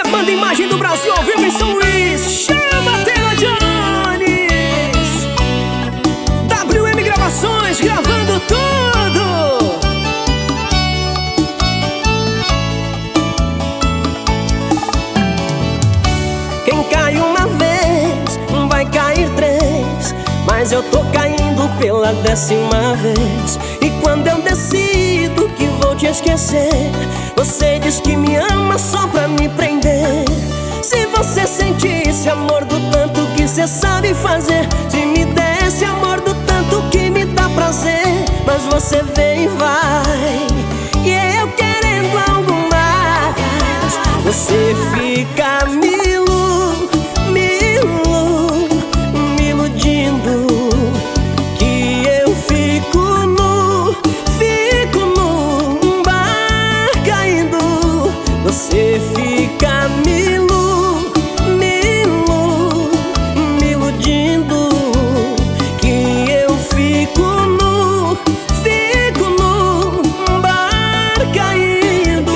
é banda Imagem do Brasil ao vivo em São Luís. Chama Taylor Jones. WM Gravações gravando tudo. Quem cai uma vez vai cair três, mas eu tô caindo pela 10ª vez. E quando eu decido que vou te esquecer, você diz que me ama só pra me prender. Se você sentisse amor do tanto que cê sabe fazer, se me desse amor do tanto que me dá prazer. Mas você vem e vai, e eu querendo algo mais. Você fica me iludindo, que eu fico no bar caindo. Você fica me iludindo, que eu fico no bar caindo.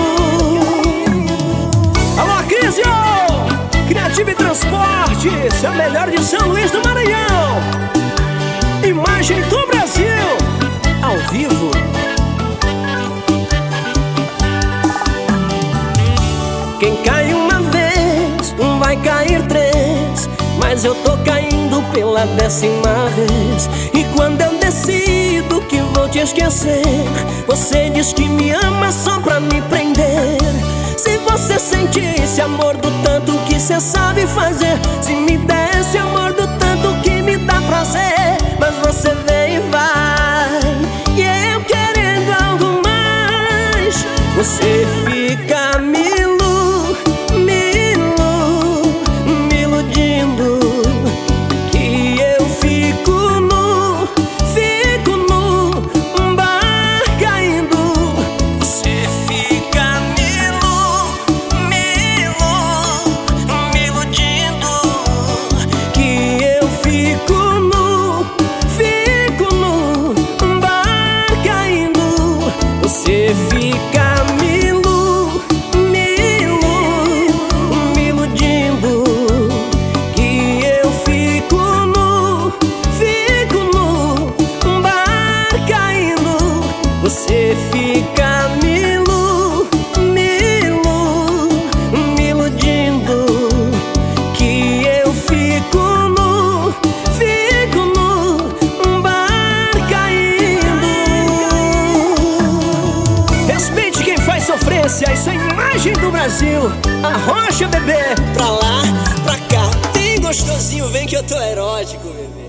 Alô, Crisio! Criativa e Transportes, a melhor de São Luís do Maranhão. Imagem do Brasil, ao vivo. Quem cai uma vez vai cair três, mas eu tô caindo pela 10ª vez. E quando eu decido que vou te esquecer, você diz que me ama só pra me prender. Se você sentisse amor do tanto que cê sabe fazer, se me desse amor do tanto que me dá prazer. Mas você vem e vai, e eu querendo algo mais. Você fica me iludindo, que eu fico no bar caindo. Você fica me iludindo, que eu fico no bar caindo. Você fica me iludindo, que eu fico no bar caindo. Você fica me iludindo, que eu fico no bar caindo. Respeite quem faz sofrência, isso é Imagem do Brasil. Arrocha, bebê. Pra lá, pra cá, bem gostosinho, vem que eu tô erótico, bebê.